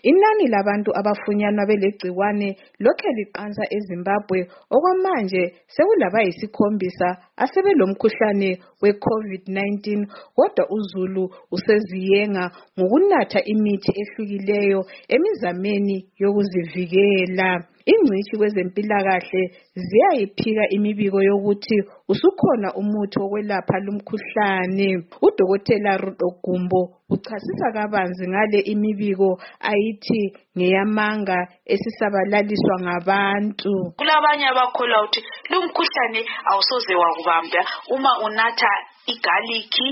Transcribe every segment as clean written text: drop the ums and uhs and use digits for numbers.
Inani labantu abafunyanwa belegciwane lokhe liqansa eZimbabwe okwamanje sekulabayisikhombisa asebelomkhuhlane we-COVID-19 kodwa uZulu useziyenga ngokunatha imithi ehlukileyo emizameni yokuzivikela. Ingcitshi kwezempilakahle ziyayiphika imibiko yokuthi usukhona umuthi wokwelapha lumkhuhlane. Udokotela Rudo Gumbo uchasisa kabanzi ngale imibiko ayithi ngeyamanga esisabalaliswa ngabantu. Kulabanye abakholwa ukuthi lumkhuhlane awusoze wakubamba uma unatha igaliki,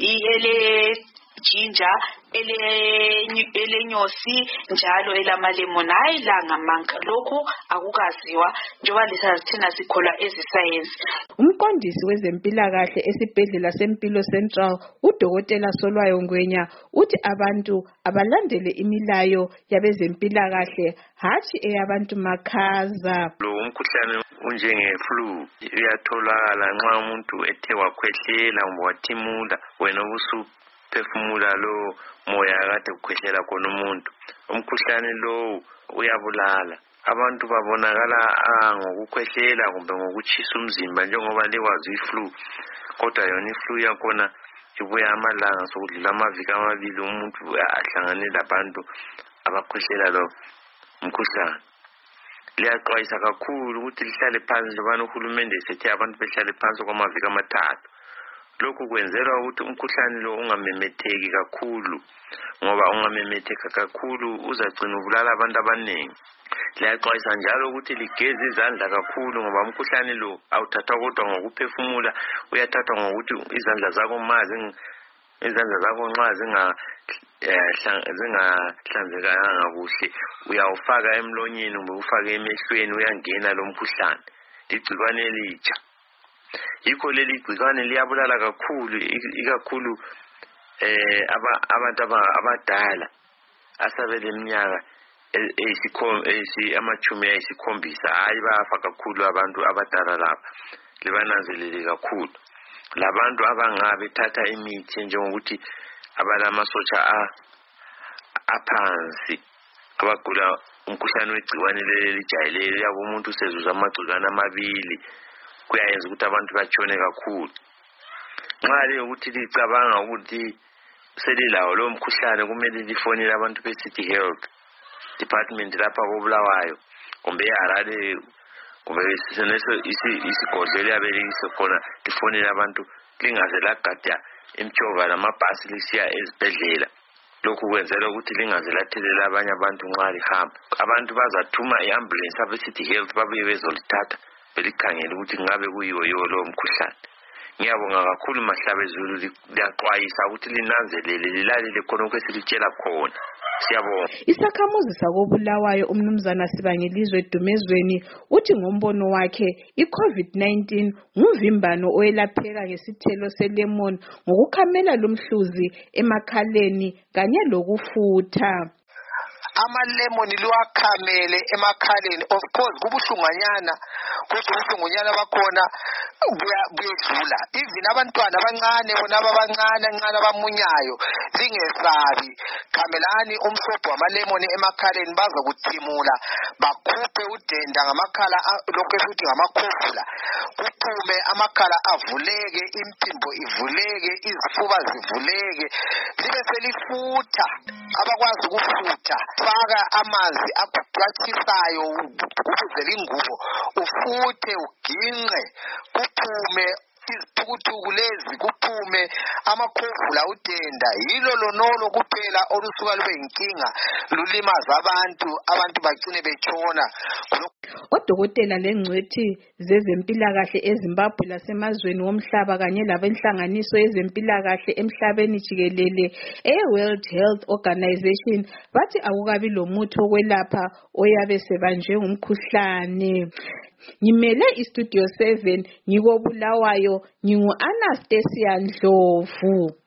ginger, elenyosi njalo elamalemon. Hayi la ngamanga, lokhu akukaziwa njengoba thina sikholwa ezisayensi. Umqondisi wezempilakahle esibhedlela seMpilo Central udokotela Solwayo Ngwenya uthi abantu abalandele imilayo yabezempilakahle hatshi eyabantu makhaza. Lo umkhuhlane unjenge-flu uyatholakala nxa umuntu ethe wakhwehlela wathimula wena ubusuphefumula lo moya kade ukhwehlela khona umuntu. Umkhuhlane lo uyabulala. Abantu babonakala ngokukhwehlela kumbe ngokutshisa umzimba njengoba lekwazi i-flu, kodwa yona i-flu yakhona ibuya amalanga sokudlula amaviki amabili umuntu ahlangane labantu abakhwehlela lo umkhuhlane. Liyaxwayisa kakhulu ukuthi lihlale phansi njengoba uhulumende esethe abantu behlale phansi kwamaviki amathathu. Lokhu kwenzelwa ukuthi umkhuhlane lo ungamemetheki kakhulu, ngoba ungamemetheka kakhulu uzagcina ubulala abantu abaningi. Liyaxwayisa njalo ukuthi ligeze izandla kakhulu ngoba umkhuhlane lo awuthathwa kodwa ngokuphefumula, uyathathwa ngokuthi izandla zakho nxa zingahlanzekanga kuhle uyawufaka emlonyeni kumbe ufake emehlweni, uyangena lo mkhuhlane. Ligcikwane elitsha. Yikho leli gcikwane liyabulala kakhulu, ikakhulu abantu abadala asebeleminyaka amatshumi ayisikhombisa. Hayi bayafa kakhulu abantu abadala lapha, libananzelele kakhulu. Labantu abangabe bethatha imithi njengokuthi abalamasotsha aphansi, abagula umkhuhlane wegciwane leli lijayeleyo, yabo umuntu usezuza amagcikwane amabili, kuyayenza ukuthi abantu batshone kakhulu. Nxa ukuthi licabanga ukuthi selilawo lo mkhuhlane kumele lifonele abantu be-City Health Department lapha koBulawayo kumbe eHarare kumbe isigodlo liyabe lisekhona, lifonele abantu, lingaze lagada imtshova lamabhasi lisiya ezibhedlela. Lokhu kwenzela ukuthi lingaze lathelela abanye abantu nxa lihamba. Abantu bazathuma i-ambulance abe-City Health babuye bezolithatha belikhangela ukuthi ngabe kuyiwo lo mkhuhlane. Ngiyabonga kakhulu Mahlabezulu, liyaxwayisa ukuthi linanzelele, lilalele khonokho esilitshela khona. Siyabonga. Isakhamuzi sakoBulawayo umnumzana Sibangilizwe Dumezweni uthi ngombono wakhe i-COVID-19 ngumvimbano oyelapheka ngesithelo selemon ngokukhamela lumhluzi emakhaleni kanye lokufutha. Amalemon liwakhamele emakhaleni, of course kubuhlunganyana, kodwa ubuhlunganyana bakhona buyedlula. Even abantwana abancane bona abancane abamunyayo, lingesabi, khamelani umsobho wamalemon emakhaleni bazokuthimula, bakhuphe udenda ngamakhala lokho futhi ngamakhofula, kuphume amakhala avuleke, imphimbo ivuleke, izifuba zivuleke, libe selifutha. Abakwazi ukufutha, faka amanzi atshisayo ukuzela ingubo, ufuthe uginqe, kuphume izithukuthukulu lezi, kuphume amakhofula udenda. Yilo lonolo kuphela olusuka lube yinkinga, lulimaza abantu bagcine betshona. Odokotela lengcwethi zezempilakahle eZimbabwe lasemazweni womhlaba kanye labenhlanganiso yezempilakahle emhlabeni jikelele e-World Health Organization bathi akukabi lomuthi wokwelapha oyabe sebanjwe ngumkhuhlane. Ngimele iStudio 7 ngikoBulawayo, ngingu-Anastasia Ndlovu.